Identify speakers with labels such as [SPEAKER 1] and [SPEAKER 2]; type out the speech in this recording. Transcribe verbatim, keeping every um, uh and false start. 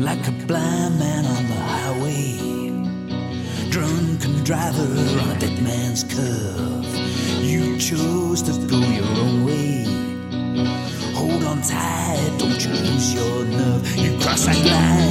[SPEAKER 1] like a blind man on the highway, drunken driver on a dead man's curve. You chose to go your own way. Hold on tight, don't you lose your nerve. You cross that line